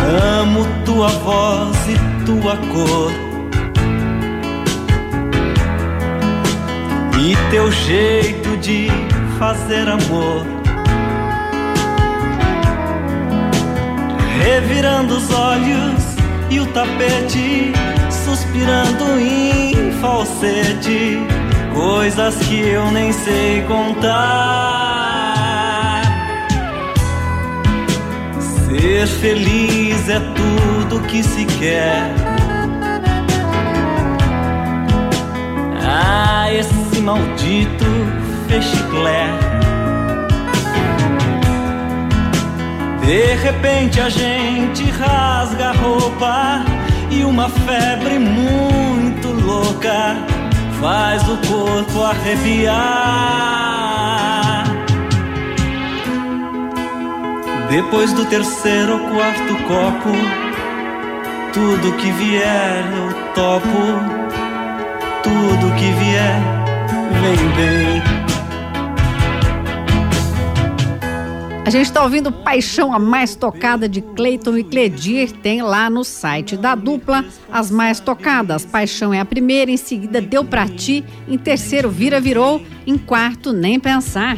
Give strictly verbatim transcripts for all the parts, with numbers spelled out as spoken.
Amo tua voz e tua cor, e teu jeito de fazer amor, revirando os olhos e o tapete, suspirando em falsete, coisas que eu nem sei contar. Ser feliz é tudo que se quer. Ah, esse maldito fechiclé. De repente a gente rasga a roupa e uma febre muito louca faz o corpo arrepiar. Depois do terceiro ou quarto copo, tudo que vier eu topo, tudo que vier vem bem. A gente está ouvindo Paixão, a mais tocada de Cleiton e Cledir. Tem lá no site da dupla as mais tocadas. Paixão é a primeira, em seguida Deu Pra Ti, em terceiro Vira Virou, em quarto Nem Pensar.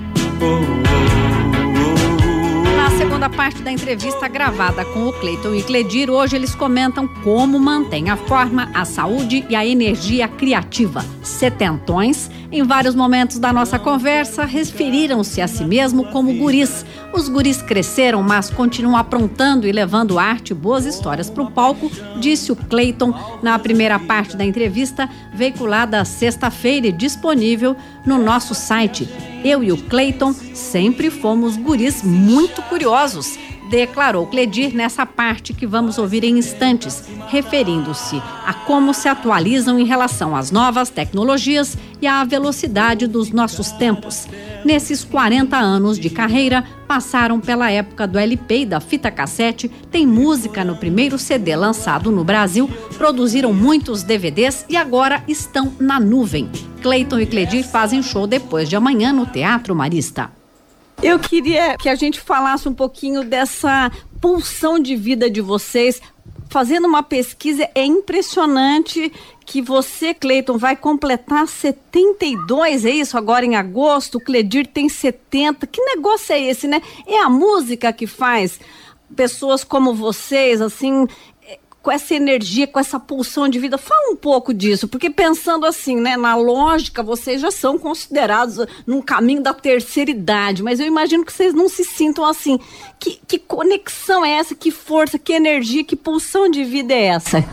Na segunda parte da entrevista gravada com o Cleiton e Cledir, hoje eles comentam como mantém a forma, a saúde e a energia criativa. Setentões, em vários momentos da nossa conversa, referiram-se a si mesmo como guris. Os guris cresceram, mas continuam aprontando e levando arte e boas histórias para o palco, disse o Cleiton na primeira parte da entrevista, veiculada sexta-feira e disponível no nosso site. Eu e o Cleiton sempre fomos guris muito curiosos, declarou Cledir nessa parte que vamos ouvir em instantes, referindo-se a como se atualizam em relação às novas tecnologias e à velocidade dos nossos tempos. Nesses quarenta anos de carreira, passaram pela época do L P e da fita cassete, tem música no primeiro C D lançado no Brasil, produziram muitos D V Ds e agora estão na nuvem. Cleiton e Cledir fazem show depois de amanhã no Teatro Marista. Eu queria que a gente falasse um pouquinho dessa pulsão de vida de vocês. Fazendo uma pesquisa, é impressionante que você, Cleiton, vai completar setenta e dois, é isso? Agora em agosto, o Cledir tem setenta. Que negócio é esse, né? É a música que faz pessoas como vocês, assim, com essa energia, com essa pulsão de vida. Fala um pouco disso, porque pensando assim, né, na lógica, vocês já são considerados num caminho da terceira idade, mas eu imagino que vocês não se sintam assim. Que, que conexão é essa? Que força, que energia, que pulsão de vida é essa?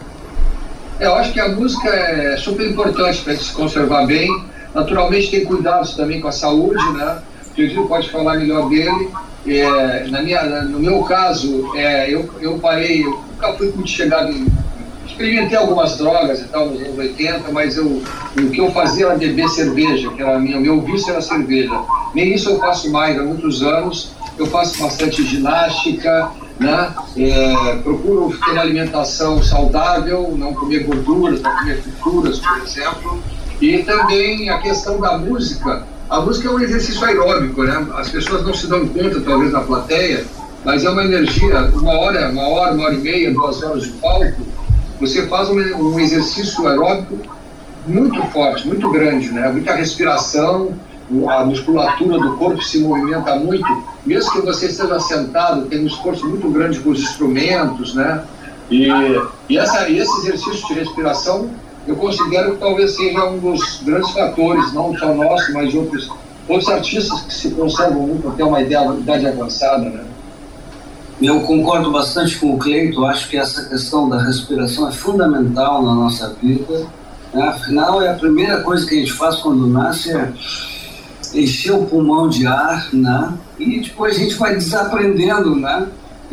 Eu acho que a música é super importante para se conservar bem. Naturalmente tem cuidados também com a saúde, né? O Cledir pode falar melhor dele. É, na minha, no meu caso, é, eu, eu parei, eu nunca fui muito chegado em... Experimentei algumas drogas e tal nos anos oitenta, mas eu, o que eu fazia era beber cerveja, que era a minha, meu vício era cerveja. Nem isso eu faço mais há muitos anos. Eu faço bastante ginástica, né? É, procuro ter uma alimentação saudável, não comer gorduras, não comer frituras, por exemplo. E também a questão da música. A música é um exercício aeróbico, né? As pessoas não se dão conta, talvez, na plateia, mas é uma energia, uma hora, uma hora, uma hora e meia, duas horas de palco, você faz um, um exercício aeróbico muito forte, muito grande, né? Muita respiração, a musculatura do corpo se movimenta muito, mesmo que você esteja sentado, tem um esforço muito grande com os instrumentos, né? E, e essa, esse exercício de respiração, eu considero que talvez seja um dos grandes fatores, não só nosso, mas de outros, outros artistas que se conservam muito até uma idade avançada, né? Eu concordo bastante com o Cleiton, acho que essa questão da respiração é fundamental na nossa vida, né? Afinal, é a primeira coisa que a gente faz quando nasce, é encher o pulmão de ar, né? E depois a gente vai desaprendendo, né?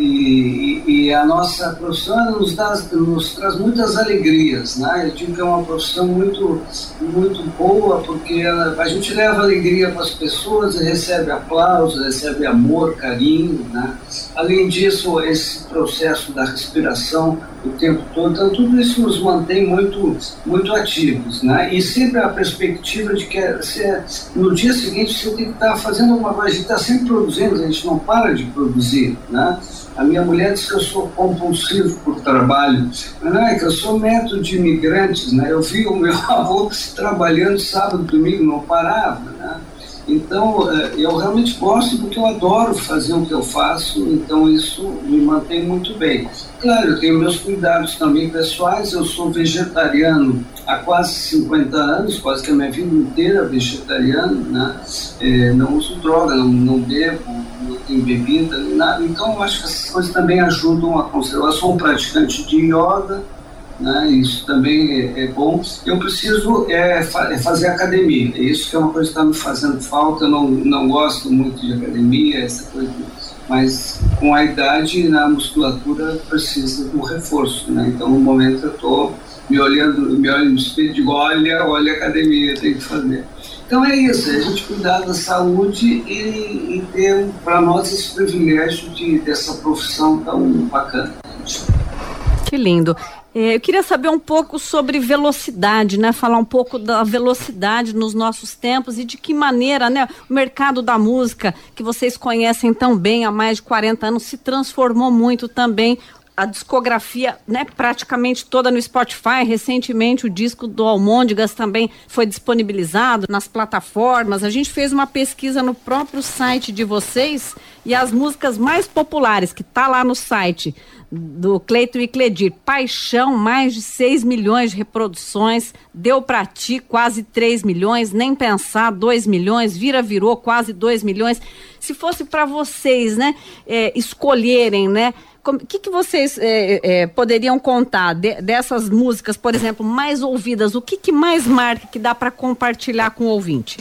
E, e, e a nossa profissão nos, dá, nos traz muitas alegrias, né? Eu digo que é uma profissão muito, muito boa, porque a, a gente leva alegria para as pessoas, recebe aplausos, recebe amor, carinho, né? Além disso, esse processo da respiração o tempo todo, então tudo isso nos mantém muito, muito ativos, né? E sempre a perspectiva de que você, no dia seguinte você tem que estar fazendo alguma coisa, a gente está sempre produzindo, a gente não para de produzir, né? A minha mulher diz que eu sou compulsivo por trabalho, mas não é que eu sou neto de imigrantes, né? Eu vi o meu avô trabalhando sábado, domingo, não parava, né? Então, eu realmente gosto porque eu adoro fazer o que eu faço, então isso me mantém muito bem. Claro, eu tenho meus cuidados também pessoais, eu sou vegetariano há quase cinquenta anos, quase que a minha vida inteira vegetariano, né? É, não uso droga, não, não bebo, não tenho bebida, nem nada, então eu acho que essas coisas também ajudam a conservar. Eu sou um praticante de yoga, né? Isso também é, é bom. Eu preciso é, fa- é fazer academia, isso que é uma coisa que está me fazendo falta. Eu não, não gosto muito de academia, essa coisa, mas com a idade, na musculatura precisa de um reforço, né? Então no momento eu estou me olhando, me olho no espelho e digo, olha, olha a academia, tem que fazer. Então é isso, é a gente cuidar da saúde e, e ter para nós esse privilégio de, dessa profissão tão bacana. Que lindo. Eu queria saber um pouco sobre velocidade, né? Falar um pouco da velocidade nos nossos tempos e de que maneira, né, o mercado da música, que vocês conhecem tão bem há mais de quarenta anos, se transformou muito também. A discografia, né, praticamente toda no Spotify. Recentemente o disco do Almôndegas também foi disponibilizado nas plataformas. A gente fez uma pesquisa no próprio site de vocês e as músicas mais populares que tá lá no site do Cleiton e Cledir: Paixão, mais de seis milhões de reproduções, Deu Pra Ti, quase três milhões, Nem Pensar, dois milhões, Vira Virou, quase dois milhões. Se fosse para vocês, né, é, escolherem, né, o que, que vocês é, é, poderiam contar de, dessas músicas, por exemplo, mais ouvidas? O que, que mais marca, que dá para compartilhar com o ouvinte?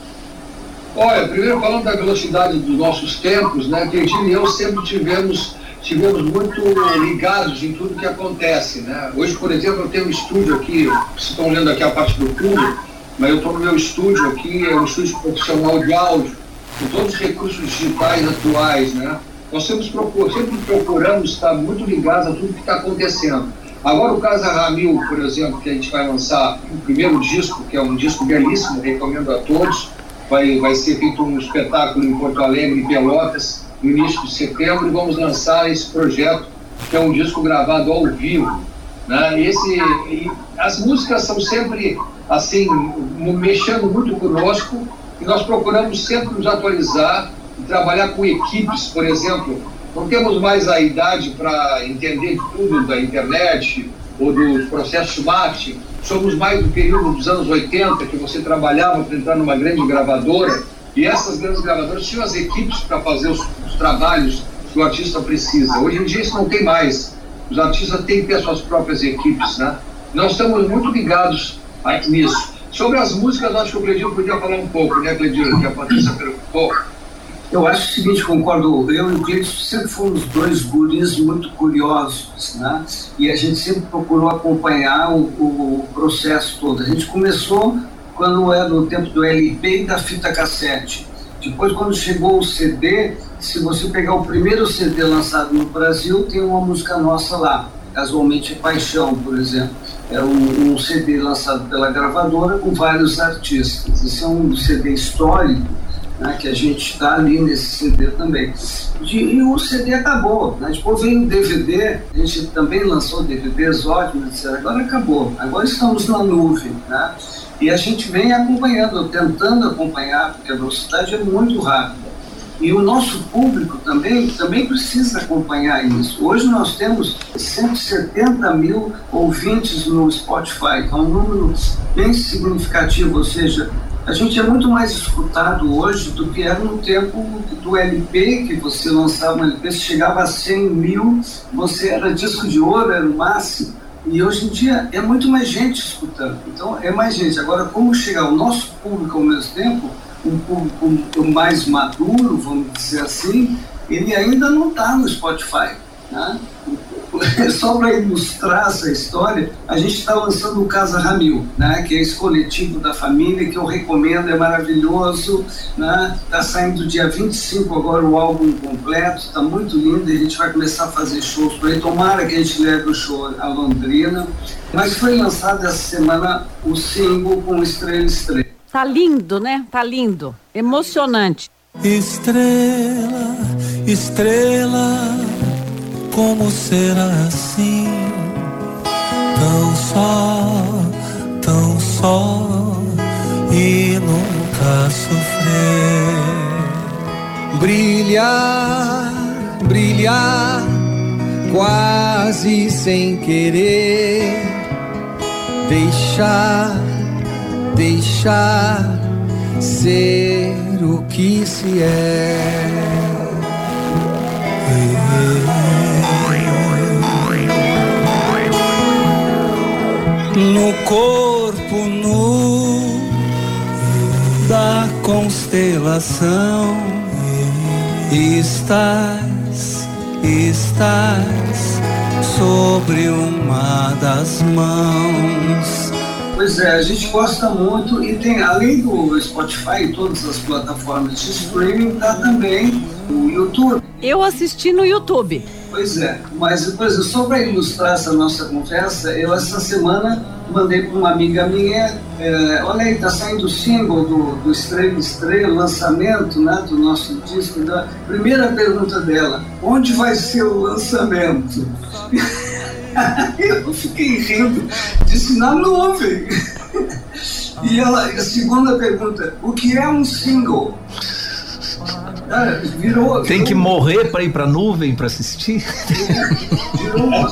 Olha, primeiro falando da velocidade dos nossos tempos, né, Cleitinho e eu sempre tivemos, tivemos muito ligados em tudo que acontece, né? Hoje, por exemplo, eu tenho um estúdio aqui, vocês estão olhando aqui a parte do fundo, mas eu estou no meu estúdio aqui, é um estúdio profissional de áudio, com todos os recursos digitais atuais, né? Nós sempre, procur, sempre procuramos estar muito ligados a tudo que está acontecendo. Agora o Casa Ramil, por exemplo, que a gente vai lançar o primeiro disco, que é um disco belíssimo, recomendo a todos, vai, vai ser feito um espetáculo em Porto Alegre, em Pelotas, no início de setembro, e vamos lançar esse projeto, que é um disco gravado ao vivo, né? Esse, e as músicas são sempre, assim, mexendo muito conosco, e nós procuramos sempre nos atualizar, trabalhar com equipes, por exemplo. Não temos mais a idade para entender tudo da internet ou dos processos de marketing. Somos mais do período dos anos oitenta, que você trabalhava para entrar numa grande gravadora, e essas grandes gravadoras tinham as equipes para fazer os, os trabalhos que o artista precisa. Hoje em dia isso não tem mais. Os artistas têm que ter suas próprias equipes, né? Nós estamos muito ligados nisso. Sobre as músicas, acho que o Cledir podia falar um pouco, né, Cledir, que a Patrícia perguntou. Eu acho o seguinte, concordo, eu e o Cleiton sempre fomos dois guris muito curiosos, né? E a gente sempre procurou acompanhar o, o processo todo. A gente começou quando era no tempo do L P e da fita cassete. Depois, quando chegou o C D, se você pegar o primeiro C D lançado no Brasil, tem uma música nossa lá, casualmente Paixão, por exemplo. É um, um C D lançado pela gravadora com vários artistas. Esse é um C D histórico, né, que a gente está ali nesse C D também. De, e o C D acabou, né? Depois veio o D V D, a gente também lançou D V Ds ótimos, etcétera. Agora acabou, agora estamos na nuvem, né? E a gente vem acompanhando, tentando acompanhar, porque a velocidade é muito rápida. E o nosso público também, também precisa acompanhar isso. Hoje nós temos cento e setenta mil ouvintes no Spotify, que é um número bem significativo, ou seja, a gente é muito mais escutado hoje do que era no tempo do L P, que você lançava um L P, se chegava a cem mil, você era disco de ouro, era o máximo. E hoje em dia é muito mais gente escutando. Então é mais gente. Agora, como chegar o nosso público ao mesmo tempo, um público mais maduro, vamos dizer assim, ele ainda não está no Spotify, né? Só para ilustrar essa história, a gente está lançando o Casa Ramil, né, que é esse coletivo da família que eu recomendo, é maravilhoso, né? Está saindo dia vinte e cinco agora o álbum completo, está muito lindo, e a gente vai começar a fazer shows por aí. Tomara que a gente leve o show a Londrina, mas foi lançado essa semana o single com Estrela Estrela. Tá lindo, né? Tá lindo, emocionante. Estrela, estrela, como ser assim, tão só, tão só e nunca sofrer. Brilhar, brilhar, quase sem querer, deixar, deixar ser o que se é. No corpo nu da constelação estás, estás sobre uma das mãos. Pois é, a gente gosta muito e tem, além do Spotify e todas as plataformas de streaming, tá também o YouTube. Eu assisti no YouTube. Pois é, mas depois, só para ilustrar essa nossa conversa, eu essa semana mandei para uma amiga minha, é, olha aí, tá saindo o single do, do Estrela Estrela, lançamento, né, do nosso disco. Da primeira pergunta dela, onde vai ser o lançamento? Eu fiquei rindo, disse na nuvem. E ela, a segunda pergunta, o que é um single? Cara, virou, virou, tem que morrer para ir para a nuvem para assistir? Virou uma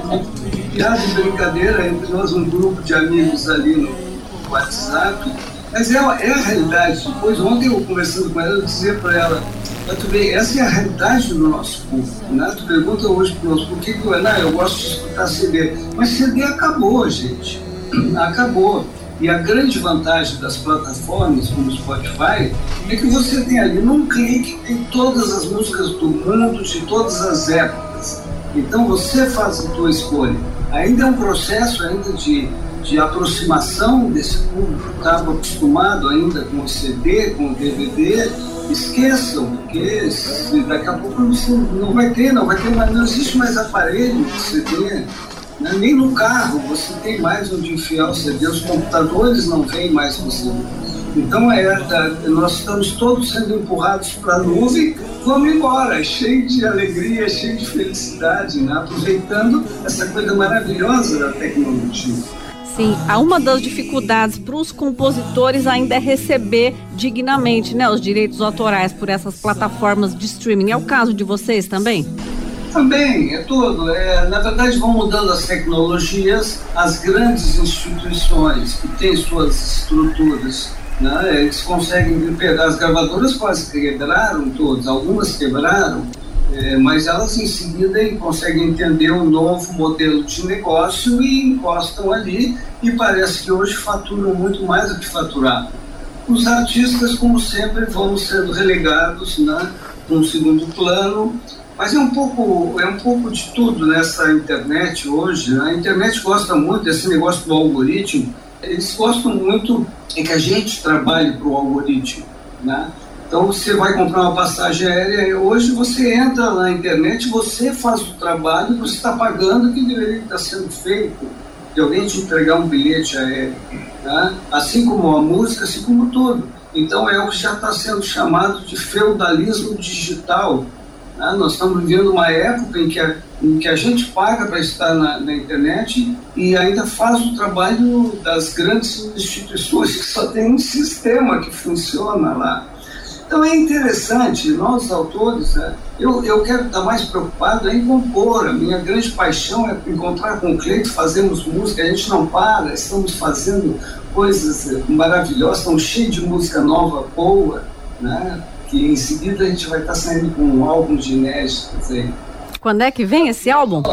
piada de brincadeira entre nós, um grupo de amigos ali no WhatsApp. Mas é, é a realidade. Depois, ontem eu conversando com ela, eu dizia para ela, tu vê, essa é a realidade do nosso público, né? Tu pergunta hoje para nós, por que que eu, não, eu gosto de escutar C D? Mas C D acabou, gente. Acabou. E a grande vantagem das plataformas como o Spotify é que você tem ali num clique, tem todas as músicas do mundo, de todas as épocas. Então você faz a tua escolha. Ainda é um processo ainda de, de aproximação desse público que estava acostumado ainda com o C D, com o D V D. Esqueçam, porque daqui a pouco não vai ter, não vai ter mais, não existe mais aparelho de C D. Né? Nem no carro você tem mais onde enfiar o C D, os computadores não vêm mais com C D. Então é, nós estamos todos sendo empurrados para a nuvem, vamos embora, cheio de alegria, cheio de felicidade, né? Aproveitando essa coisa maravilhosa da tecnologia. Sim, uma das dificuldades para os compositores ainda é receber dignamente, né, os direitos autorais por essas plataformas de streaming. É o caso de vocês também? Também, é tudo. É, na verdade, vão mudando as tecnologias, as grandes instituições que têm suas estruturas, né, eles conseguem pegar, as gravadoras quase quebraram todas, algumas quebraram, é, mas elas em seguida conseguem entender um novo modelo de negócio e encostam ali e parece que hoje faturam muito mais do que faturavam. Os artistas, como sempre, vão sendo relegados, né, para um segundo plano. Mas é um pouco, é um pouco de tudo nessa internet hoje. A internet gosta muito desse negócio do algoritmo. Eles gostam muito é que a gente trabalhe para o algoritmo, né? Então você vai comprar uma passagem aérea, hoje você entra na internet, você faz o trabalho, você está pagando o que deveria estar sendo feito, de alguém te entregar um bilhete aéreo, né? Assim como a música, assim como tudo. Então é o que já está sendo chamado de feudalismo digital. Ah, nós estamos vivendo uma época em que a, em que a gente paga para estar na, na internet e ainda faz o trabalho das grandes instituições que só tem um sistema que funciona lá. Então é interessante, nós autores, né, eu, eu quero estar mais preocupado em compor. A minha grande paixão é encontrar com o Cleito, fazemos música, a gente não para, estamos fazendo coisas maravilhosas, estamos cheios de música nova, boa, né? Que em seguida a gente vai estar saindo com um álbum de inéditos aí. Quando é que vem esse álbum?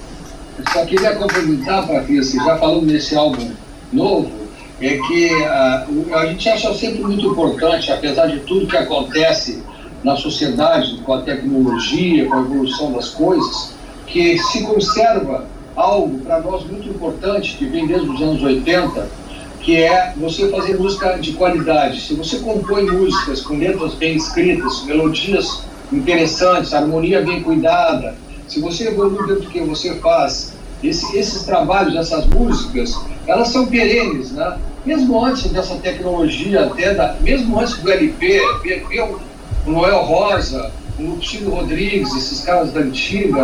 Eu só queria complementar, Patrícia, já falando nesse álbum novo, é que uh, a gente acha sempre muito importante, apesar de tudo que acontece na sociedade, com a tecnologia, com a evolução das coisas, que se conserva algo para nós muito importante, que vem desde os anos oitenta, que é você fazer música de qualidade. Se você compõe músicas com letras bem escritas, melodias interessantes, harmonia bem cuidada, se você evolui dentro do que você faz, esse, esses trabalhos, essas músicas, elas são perenes, né? Mesmo antes dessa tecnologia, até da, mesmo antes do L P, ver o Noel Rosa, o Lupicínio Rodrigues, esses caras da antiga, né?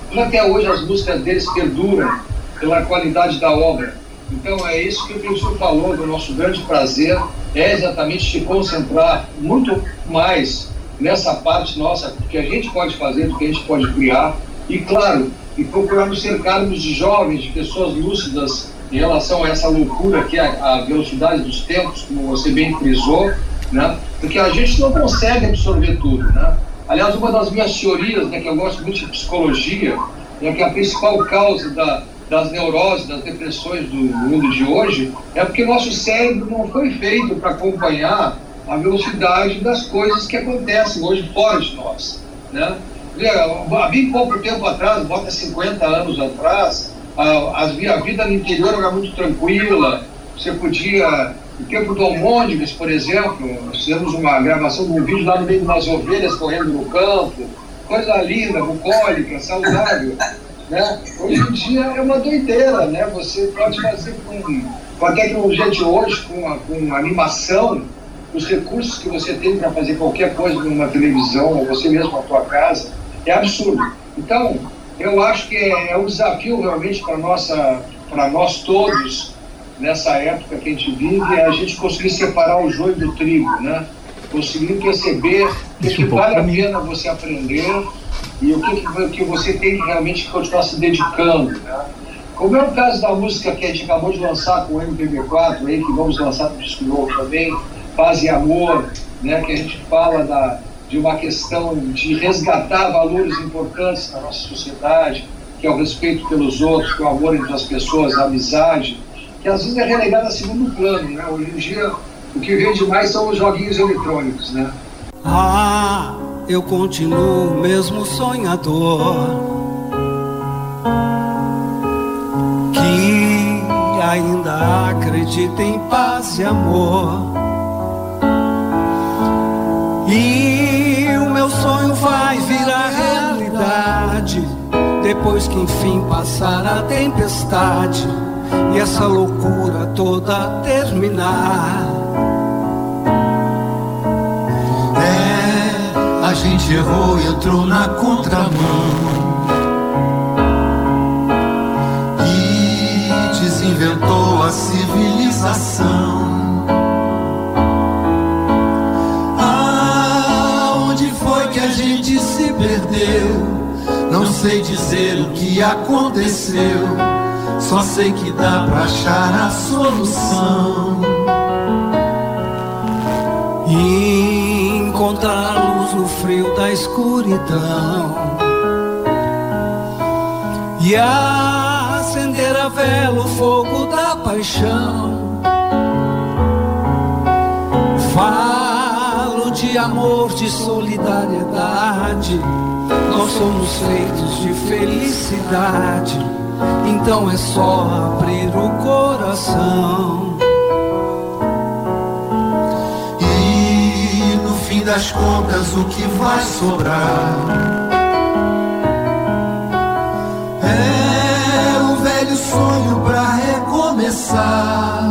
Como até hoje as músicas deles perduram pela qualidade da obra. Então é isso que o professor falou, do nosso grande prazer é exatamente se concentrar muito mais nessa parte nossa, do que a gente pode fazer, do que a gente pode criar, e claro, e procurar nos cercarmos de jovens, de pessoas lúcidas em relação a essa loucura que é a velocidade dos tempos, como você bem frisou, né? Porque a gente não consegue absorver tudo, né? Aliás, uma das minhas teorias, né, que eu gosto muito de psicologia, é que a principal causa da, das neuroses, das depressões do mundo de hoje, é porque nosso cérebro não foi feito para acompanhar a velocidade das coisas que acontecem hoje fora de nós, né? Há bem pouco tempo atrás, bota cinquenta anos atrás, a, a vida no interior era muito tranquila, você podia... No tempo do Almôndegas, por exemplo, nós fizemos uma gravação de um vídeo lá no meio de umas ovelhas correndo no campo, coisa linda, bucólica, saudável, né? Hoje em dia é uma doideira, né? Você pode fazer com, com a tecnologia de hoje, com, a, com a animação, os recursos que você tem para fazer qualquer coisa numa televisão, ou você mesmo na tua casa, é absurdo. Então, eu acho que é, é um desafio realmente para nossa, para nós todos, nessa época que a gente vive, é a gente conseguir separar o joio do trigo, né? Conseguir perceber o que vale a pena você aprender e o que, que, que você tem que realmente continuar se dedicando, né? Como é o caso da música que a gente acabou de lançar com o M P B quatro, aí, que vamos lançar no disco novo também, Paz e Amor, né? Que a gente fala da, de uma questão de resgatar valores importantes na nossa sociedade, que é o respeito pelos outros, que é o amor entre as pessoas, a amizade, que às vezes é relegado a segundo plano, né? Hoje em dia, o que vende mais são os joguinhos eletrônicos, né? Ah, eu continuo mesmo sonhador, que ainda acredita em paz e amor, e o meu sonho vai virar realidade, depois que enfim passar a tempestade e essa loucura toda terminar. É, a gente errou e entrou na contramão e desinventou a civilização. Aonde foi que a gente se perdeu? Não sei dizer o que aconteceu, só sei que dá pra achar a solução e encontrar a luz no frio da escuridão e acender a vela, o fogo da paixão. Falo de amor, de solidariedade, nós somos feitos de felicidade. Então é só abrir o coração e no fim das contas o que vai sobrar é o velho sonho pra recomeçar.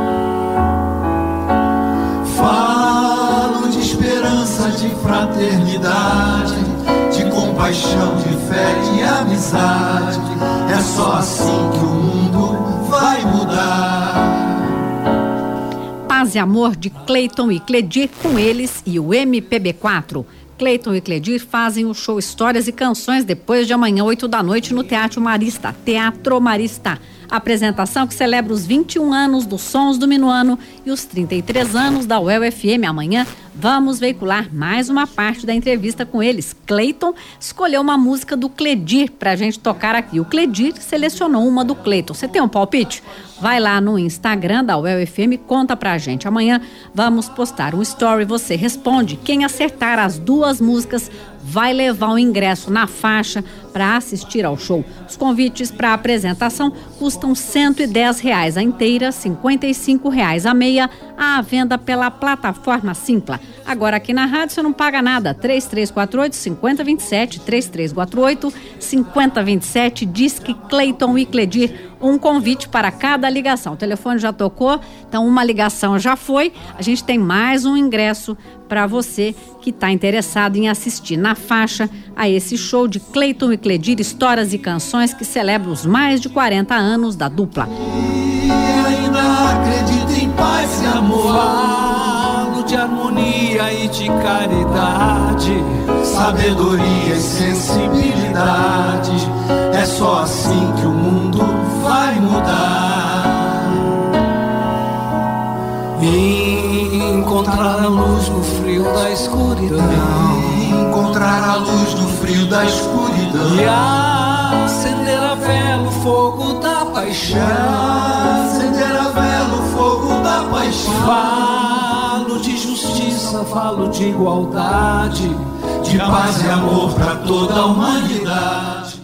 Falo de esperança, de fraternidade, de compaixão, de fé e amizade. É só assim que o mundo vai mudar. Paz e Amor, de Cleiton e Cledir, com eles e o M P B quatro. Cleiton e Cledir fazem o show Histórias e Canções depois de amanhã, oito da noite, no Teatro Marista. Teatro Marista. Apresentação que celebra os vinte e um anos dos Sons do Minuano e os trinta e três anos da U E L F M. Amanhã vamos veicular mais uma parte da entrevista com eles. Cleiton escolheu uma música do Cledir pra gente tocar aqui. O Cledir selecionou uma do Cleiton. Você tem um palpite? Vai lá no Instagram da U E L F M e conta pra gente. Amanhã vamos postar um story, você responde. Quem acertar as duas músicas vai levar o ingresso na faixa para assistir ao show. Os convites para a apresentação custam cento e dez reais a inteira, cinquenta e cinco reais a meia, à venda pela plataforma Simpla. Agora aqui na rádio você não paga nada. três três quatro oito, cinco zero dois sete, três três quatro oito, cinco zero dois sete, Disque Cleiton e Cledir. Um convite para cada ligação. O telefone já tocou, então uma ligação já foi. A gente tem mais um ingresso para você que está interessado em assistir na faixa a esse show de Cleiton e Cledir, histórias e canções que celebram os mais de quarenta anos da dupla. E ainda acredito em paz e amor, falo de harmonia e de caridade, sabedoria e sensibilidade. É só assim que o mundo vai mudar. E encontrar a luz no frio da escuridão, encontrar a luz no frio da escuridão, e acender a vela o fogo da paixão, acender a vela o fogo da paixão. Falo de justiça, falo de igualdade, de paz e amor para toda a humanidade.